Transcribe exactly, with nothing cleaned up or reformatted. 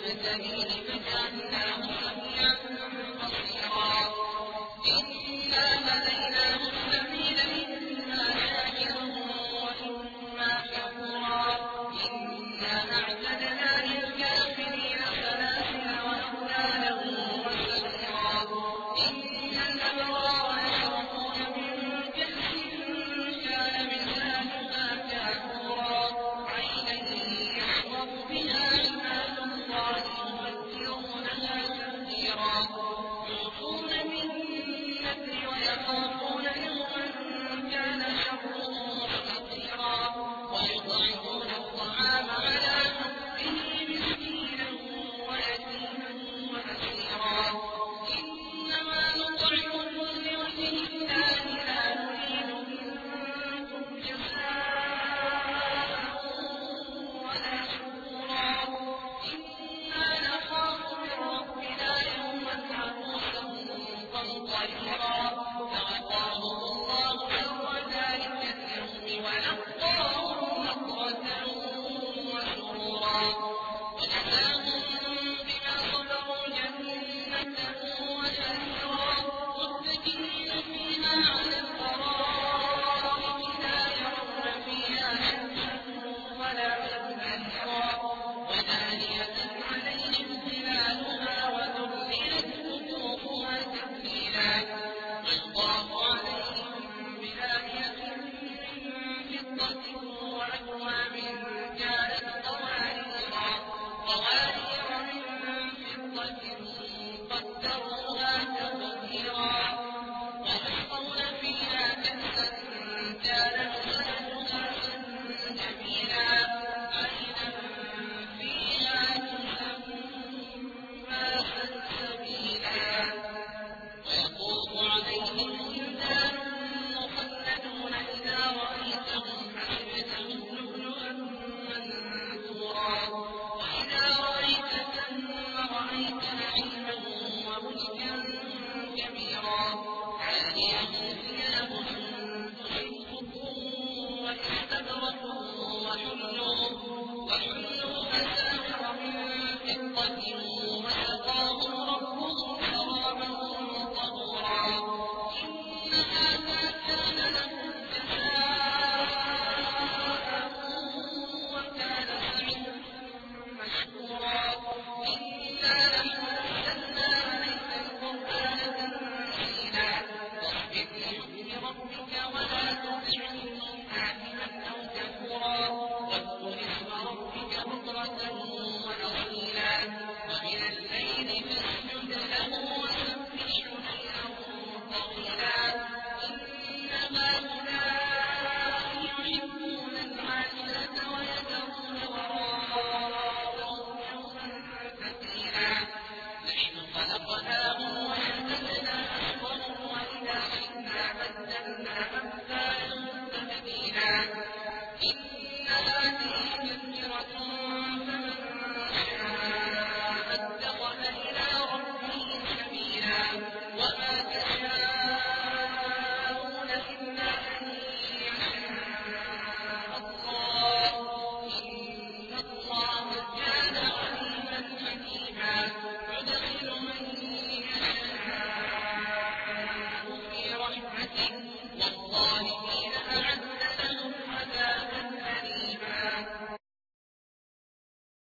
مهتدين فجعلناه سميعا بصيرا إنا هديناه السبيل إما شاكرا وإما كفورا إنا أعتدنا للكافرين سلاسل وأغلالا وسعيرا إن الأبرار يشربون من كأس كان مزاجها كافورا عينا يشرب بها عباد الله يفجرونها تفجيرا يوفون بالنذر ويخافون يوما كان شره مستطيرا ويطعمون الطعام على حبه مسكينا ويتيما وأسيرا إنما نطعمكم لوجه الله لا نريد منكم جزاء ولا شكورا إنا نخاف من ربنا يوما عبوسا قمطريرا فوقاهم الله شر ذلك اليوم ولقاهم نضرة وسرورا وجزاهم بما صبروا جنة وحريرا متكئين فيها على الأرائك لا يرون فيها شمسا ولا زمهريرا ودانية عليهم ظلالها وذللت قطوفها تذليلا يطاف عليهم بآنية من فضة وأكواب كانت قواريرا قوارير من فضة قدروها تقديرا ويسقون فيها كأسا كان مزاجها زنجبيلا عينا فيها تسمى سلسبيلا ويطوف عليهم ولدان مخلدون إذا رأيتهم حسبتهم لؤلؤا منثورا وإذا رأيت ثم رأيت نعيما وملكا كبيرا عاليهم ثياب سندس خضر واستبرق وحلوا وحلوا أساور من فضة وسقاهم ربهم شرابا طهورا إن هذا كان لكم جزاء وكان سعيكم مشكورا